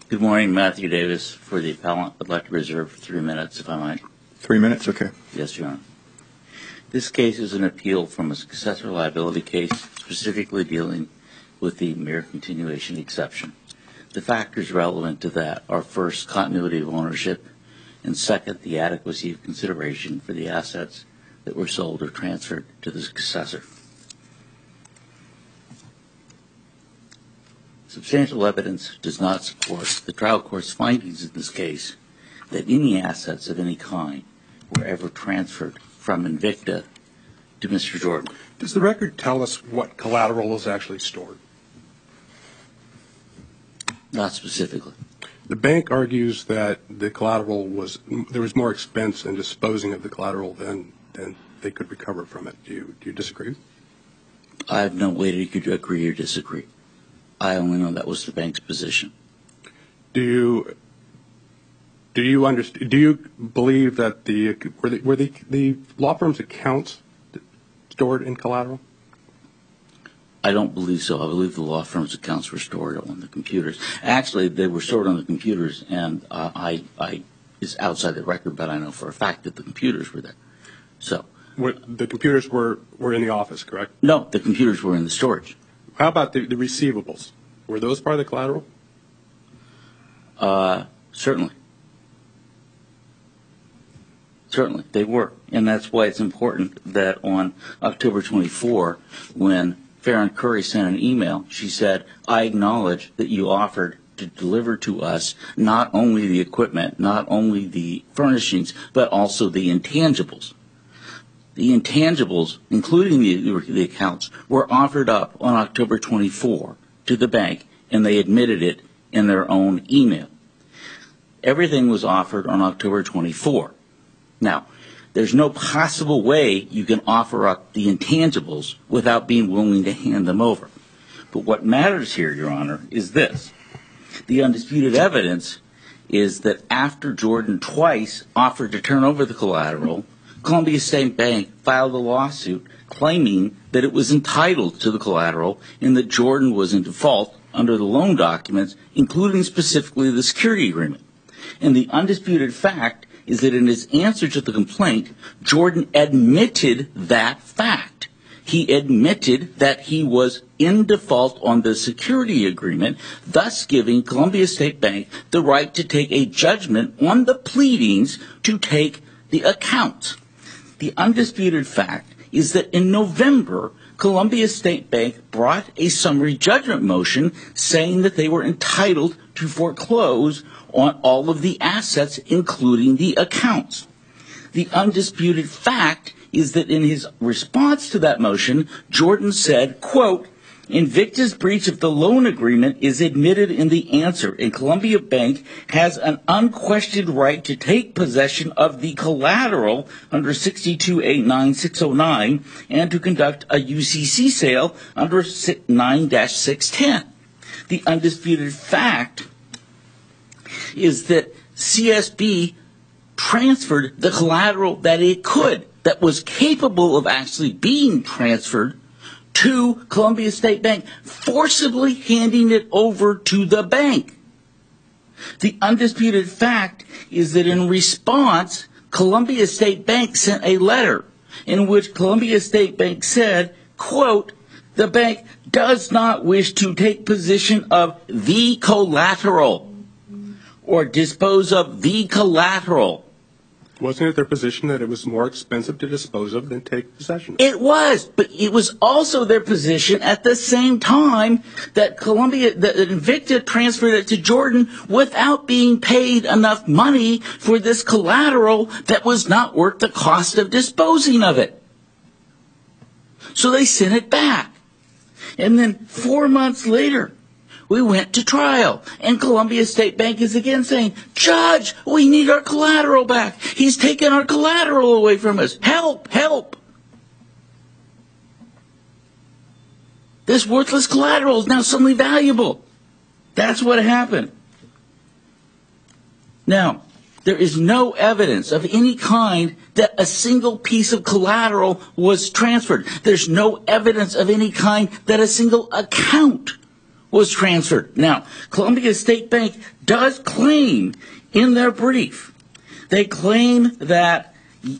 Good morning, Matthew Davis for the appellant. I'd like to reserve 3 minutes, if I might. 3 minutes, okay. Yes, Your Honor. This case is an appeal from a successor liability case specifically dealing with the mere continuation exception. The factors relevant to that are first, continuity of ownership, and second, the adequacy of consideration for the assets that were sold or transferred to the successor. Substantial evidence does not support the trial court's findings in this case that any assets of any kind were ever transferred from Invicta to Mr. Jordan. Does the record tell us what collateral is actually stored? Not specifically. The bank argues that the collateral there was more expense in disposing of the collateral than they could recover from it. Do you disagree? I have no way to agree or disagree. I only know that was the bank's position. Do you believe that were the law firm's accounts stored in collateral? I don't believe so. I believe the law firm's accounts were stored on the computers. Actually, they were stored on the computers, and it's outside the record, but I know for a fact that the computers were there. So the computers were in the office, correct? No, the computers were in the storage. How about the receivables? Were those part of the collateral? Certainly. Certainly, they were. And that's why it's important that on October 24, when Farron Curry sent an email, she said, I acknowledge that you offered to deliver to us not only the equipment, not only the furnishings, but also the intangibles. The intangibles, including the accounts, were offered up on October 24 to the bank, and they admitted it in their own email. Everything was offered on October 24. Now, there's no possible way you can offer up the intangibles without being willing to hand them over. But what matters here, Your Honor, is this. The undisputed evidence is that after Jordan twice offered to turn over the collateral, Columbia State Bank filed a lawsuit claiming that it was entitled to the collateral and that Jordan was in default under the loan documents, including specifically the security agreement. And the undisputed fact is that in his answer to the complaint, Jordan admitted that fact. He admitted that he was in default on the security agreement, thus giving Columbia State Bank the right to take a judgment on the pleadings to take the accounts. The undisputed fact is that in November, Columbia State Bank brought a summary judgment motion saying that they were entitled to foreclose on all of the assets, including the accounts. The undisputed fact is that in his response to that motion, Jordan said, quote, Invicta's breach of the loan agreement is admitted in the answer, and Columbia Bank has an unquestioned right to take possession of the collateral under 6289-609 and to conduct a UCC sale under 9-610. The undisputed fact is that CSB transferred the collateral that it could, that was capable of actually being transferred to Columbia State Bank, forcibly handing it over to the bank. The undisputed fact is that in response, Columbia State Bank sent a letter in which Columbia State Bank said, quote, the bank does not wish to take possession of the collateral or dispose of the collateral. Wasn't it their position that it was more expensive to dispose of than take possession of? It was, but it was also their position at the same time that Invicta transferred it to Jordan without being paid enough money for this collateral that was not worth the cost of disposing of it. So they sent it back. And then 4 months later, we went to trial, and Columbia State Bank is again saying, Judge, we need our collateral back. He's taken our collateral away from us. Help, help. This worthless collateral is now suddenly valuable. That's what happened. Now, there is no evidence of any kind that a single piece of collateral was transferred. There's no evidence of any kind that a single account was transferred. Now, Columbia State Bank does claim in their brief, they claim that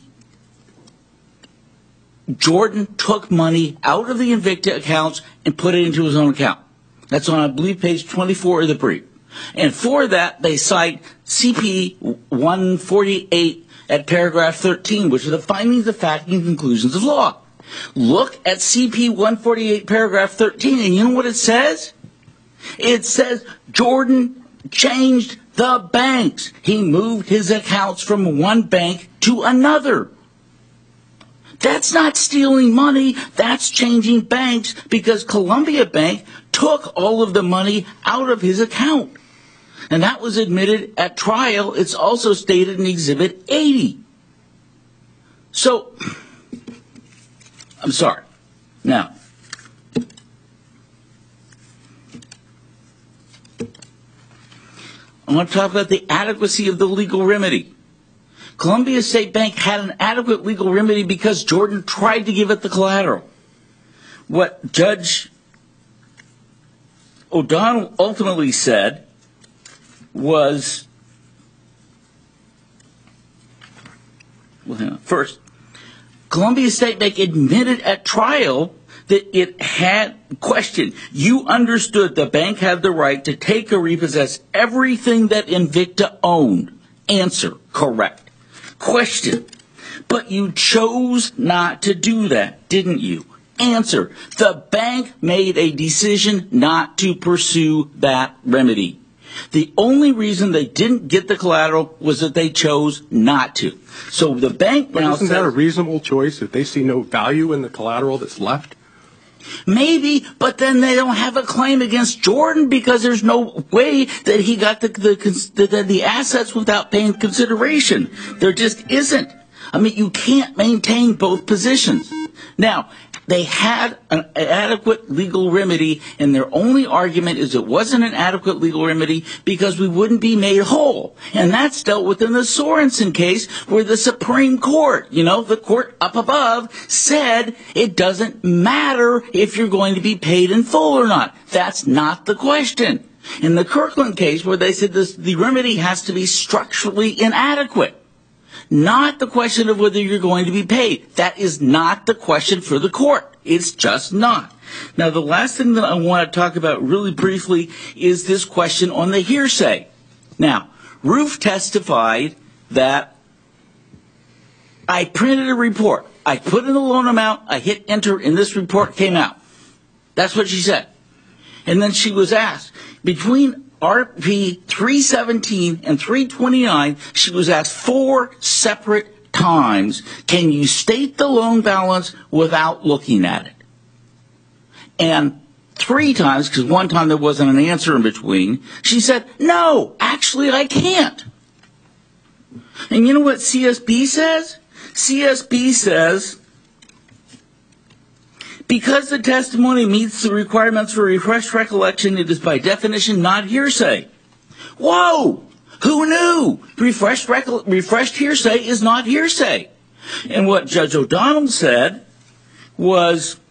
Jordan took money out of the Invicta accounts and put it into his own account. That's on, I believe, page 24 of the brief. And for that, they cite CP 148 at paragraph 13, which are the findings of fact and conclusions of law. Look at CP 148 paragraph 13, and you know what it says? It says Jordan changed the banks. He moved his accounts from one bank to another. That's not stealing money. That's changing banks, because Columbia Bank took all of the money out of his account. And that was admitted at trial. It's also stated in Exhibit 80. So, I'm sorry. Now, I want to talk about the adequacy of the legal remedy. Columbia State Bank had an adequate legal remedy because Jordan tried to give it the collateral. What Judge O'Donnell ultimately said was, first, Columbia State Bank admitted at trial that it had questioned. You understood the bank had the right to take or repossess everything that Invicta owned. Answer, correct. Question, but you chose not to do that, didn't you? Answer, the bank made a decision not to pursue that remedy. The only reason they didn't get the collateral was that they chose not to. So the bank now says... Isn't that a reasonable choice if they see no value in the collateral that's left? Maybe, but then they don't have a claim against Jordan because there's no way that he got the assets without paying consideration. There just isn't. I mean, you can't maintain both positions. Now, they had an adequate legal remedy, and their only argument is it wasn't an adequate legal remedy because we wouldn't be made whole. And that's dealt with in the Sorensen case where the Supreme Court, the court up above, said it doesn't matter if you're going to be paid in full or not. That's not the question. In the Kirkland case where they said the remedy has to be structurally inadequate. Not the question of whether you're going to be paid. That is not the question for the court. It's just not. Now, the last thing that I want to talk about really briefly is this question on the hearsay. Now, Roof testified that I printed a report. I put in the loan amount, I hit enter, and this report came out. That's what she said. And then she was asked, between RP 317 and 329, she was asked 4 separate times, can you state the loan balance without looking at it? And 3 times, because one time there wasn't an answer in between, she said, no, actually I can't. And you know what CSB says? CSB says, because the testimony meets the requirements for refreshed recollection, it is by definition not hearsay. Whoa! Who knew? Refreshed hearsay is not hearsay. And what Judge O'Donnell said was,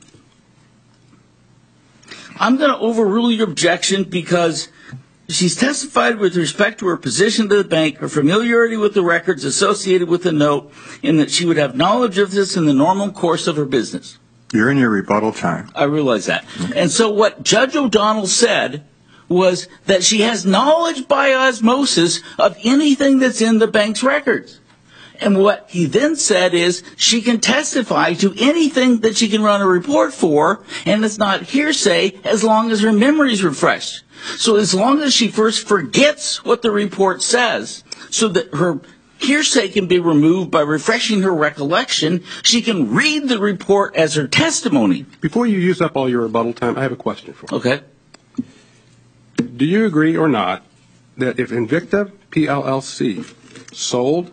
I'm going to overrule your objection because she's testified with respect to her position to the bank, her familiarity with the records associated with the note, and that she would have knowledge of this in the normal course of her business. You're in your rebuttal time. I realize that. And so what Judge O'Donnell said was that she has knowledge by osmosis of anything that's in the bank's records. And what he then said is she can testify to anything that she can run a report for, and it's not hearsay as long as her memory is refreshed. So as long as she first forgets what the report says, so that her hearsay can be removed by refreshing her recollection, she can read the report as her testimony. Before you use up all your rebuttal time, I have a question for you. Okay. Do you agree or not that if Invicta PLLC sold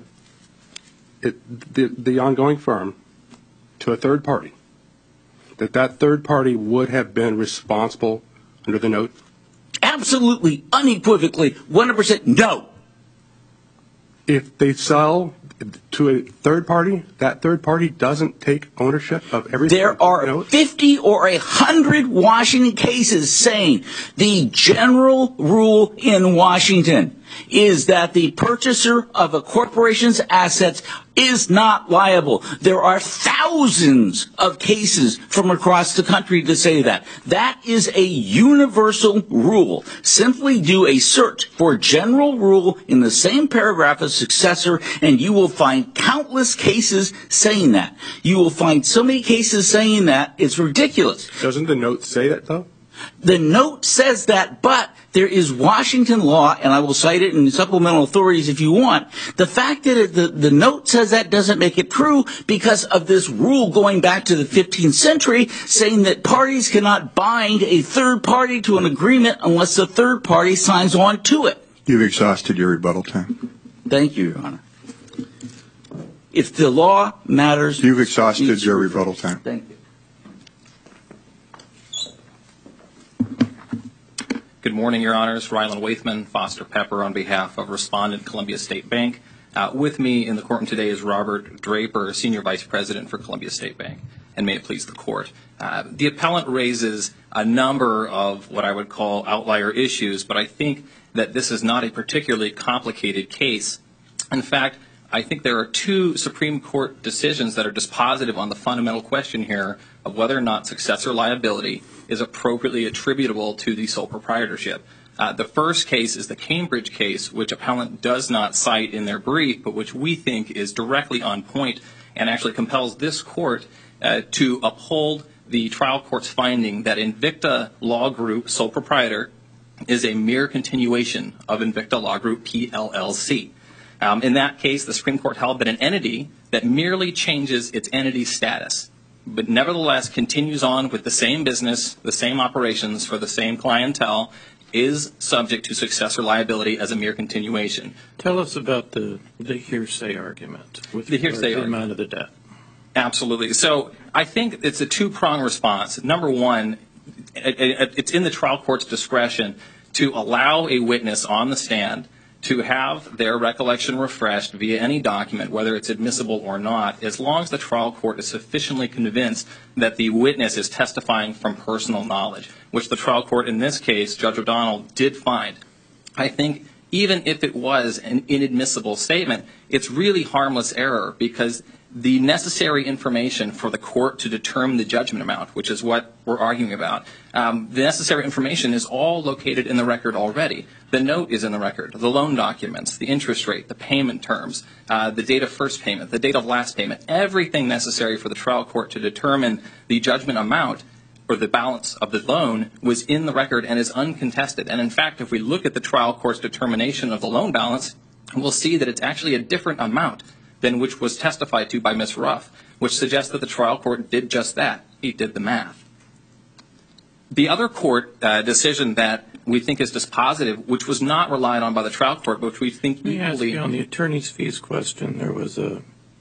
the ongoing firm to a third party, that third party would have been responsible under the note? Absolutely, unequivocally, 100% no. If they sell to a third party, that third party doesn't take ownership of everything. There are 50 or 100 Washington cases saying the general rule in Washington is that the purchaser of a corporation's assets is not liable. There are thousands of cases from across the country to say that. That is a universal rule. Simply do a search for general rule in the same paragraph as successor, and you will find countless cases saying that. You will find so many cases saying that, it's ridiculous. Doesn't the note say that, though? The note says that, but there is Washington law, and I will cite it in supplemental authorities if you want. The fact that the note says that doesn't make it true because of this rule going back to the 15th century saying that parties cannot bind a third party to an agreement unless the third party signs on to it. You've exhausted your rebuttal time. Thank you, Your Honor. If the law matters... You've exhausted your rebuttal time. Thank you. Good morning, Your Honors. Ryland Waithman, Foster Pepper, on behalf of Respondent Columbia State Bank. With me in the courtroom today is Robert Draper, Senior Vice President for Columbia State Bank, and may it please the Court. The appellant raises a number of what I would call outlier issues, but I think that this is not a particularly complicated case. In fact, I think there are two Supreme Court decisions that are dispositive on the fundamental question here of whether or not successor liability is appropriately attributable to the sole proprietorship. The first case is the Cambridge case, which appellant does not cite in their brief, but which we think is directly on point and actually compels this court to uphold the trial court's finding that Invicta Law Group sole proprietor is a mere continuation of Invicta Law Group PLLC. In that case, the Supreme Court held that an entity that merely changes its entity status but nevertheless continues on with the same business, the same operations for the same clientele, is subject to successor liability as a mere continuation. Tell us about the hearsay argument with the hearsay the amount of the debt. Absolutely. So I think it's a two-pronged response. Number one, it's in the trial court's discretion to allow a witness on the stand to have their recollection refreshed via any document, whether it's admissible or not, as long as the trial court is sufficiently convinced that the witness is testifying from personal knowledge, which the trial court in this case, Judge O'Donnell, did find. I think even if it was an inadmissible statement, it's really harmless error because the necessary information for the court to determine the judgment amount, which is what we're arguing about, the necessary information is all located in the record already. The note is in the record, the loan documents, the interest rate, the payment terms, the date of first payment, the date of last payment, everything necessary for the trial court to determine the judgment amount or the balance of the loan was in the record and is uncontested. And in fact, if we look at the trial court's determination of the loan balance, we'll see that it's actually a different amount than which was testified to by Ms. Ruff, which suggests that the trial court did just that. He did the math. The other court decision that we think is dispositive, which was not relied on by the trial court, but which we think equally... Let me ask you on the attorney's fees question. There was there's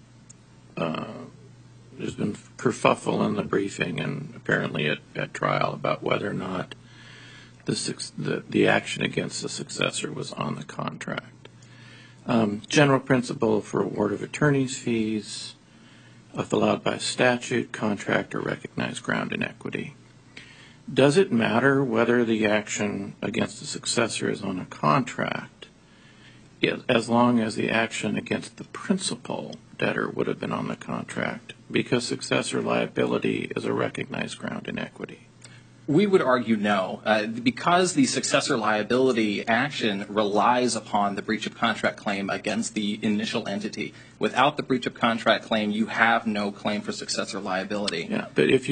been kerfuffle in the briefing and apparently at trial about whether or not the action against the successor was on the contract. General principle for award of attorney's fees, if allowed by statute, contract, or recognized ground in equity. Does it matter whether the action against the successor is on a contract as long as the action against the principal debtor would have been on the contract because successor liability is a recognized ground in equity? We would argue no. Because the successor liability action relies upon the breach of contract claim against the initial entity. Without the breach of contract claim, you have no claim for successor liability. Yeah, but if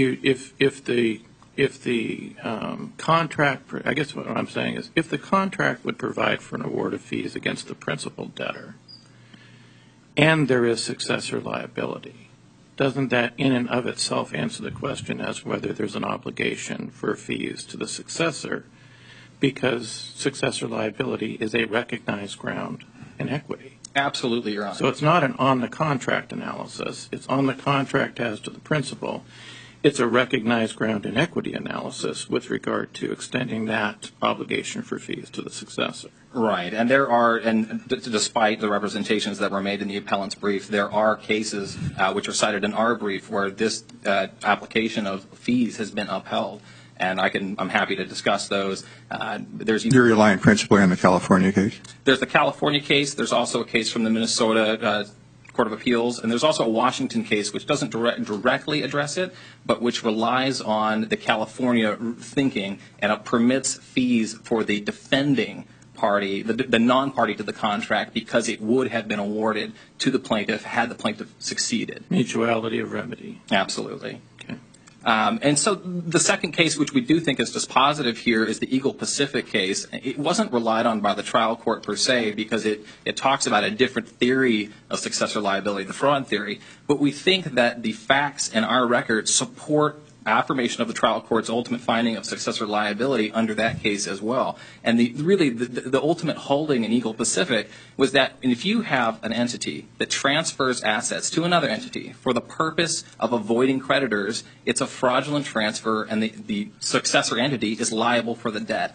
the contract, I guess what I'm saying is, if the contract would provide for an award of fees against the principal debtor, and there is successor liability, doesn't that in and of itself answer the question as whether there's an obligation for fees to the successor because successor liability is a recognized ground in equity? Absolutely, Your Honor. So it's not an on-the-contract analysis. It's on the contract as to the principal. it's a recognized ground in equity analysis with regard to extending that obligation for fees to the successor. Right, and there are, and despite the representations that were made in the appellant's brief, there are cases which are cited in our brief where this application of fees has been upheld, and I'm happy to discuss those. You're relying principally on the California case? There's the California case. There's also a case from the Minnesota Court of Appeals, and there's also a Washington case which doesn't directly address it, but which relies on the California thinking, and it permits fees for the defending party, the non-party to the contract, because it would have been awarded to the plaintiff had the plaintiff succeeded. Mutuality of remedy. Absolutely. Okay. And so the second case, which we do think is dispositive here, is the Eagle Pacific case. It wasn't relied on by the trial court per se because it talks about a different theory of successor liability, the fraud theory. But we think that the facts in our record support affirmation of the trial court's ultimate finding of successor liability under that case as well. And the ultimate holding in Eagle Pacific was that if you have an entity that transfers assets to another entity for the purpose of avoiding creditors, it's a fraudulent transfer, and the successor entity is liable for the debt.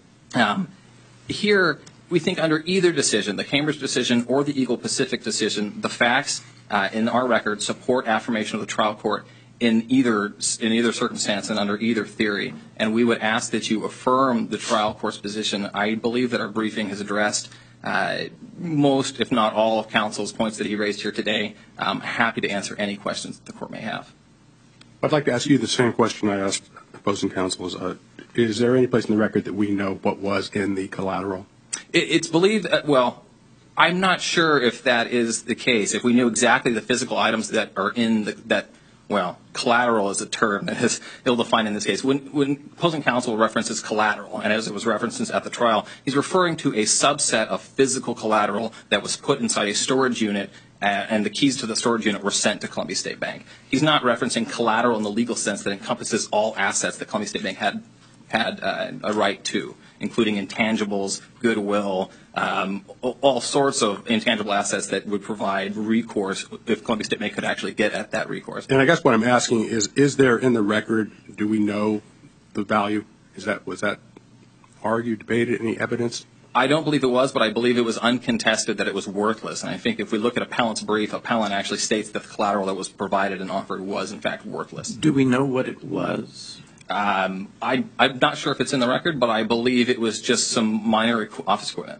Here, we think under either decision, the Cambridge decision or the Eagle Pacific decision, the facts in our record support affirmation of the trial court in either circumstance and under either theory, and we would ask that you affirm the trial court's position. I believe that our briefing has addressed most, if not all, of counsel's points that he raised here today. I'm happy to answer any questions that the court may have. I'd like to ask you the same question I asked opposing counsels. Is there any place in the record that we know what was in the collateral? It's believed, well, I'm not sure if that is the case. If we knew exactly the physical items that are in well, collateral is a term that is ill-defined in this case. When opposing counsel references collateral, and as it was referenced at the trial, he's referring to a subset of physical collateral that was put inside a storage unit, and the keys to the storage unit were sent to Columbia State Bank. He's not referencing collateral in the legal sense that encompasses all assets that Columbia State Bank had a right to, including intangibles, goodwill, all sorts of intangible assets that would provide recourse if Columbia State Bank could actually get at that recourse. And I guess what I'm asking is there in the record, do we know the value? Was that argued, debated, any evidence? I don't believe it was, but I believe it was uncontested that it was worthless. And I think if we look at appellant's brief, appellant actually states that the collateral that was provided and offered was, in fact, worthless. Do we know what it was? I'm not sure if it's in the record, but I believe it was just some minor office equipment.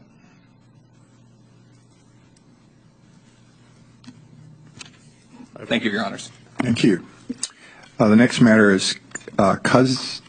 Thank you, Your Honors. Thank you. The next matter is Cuz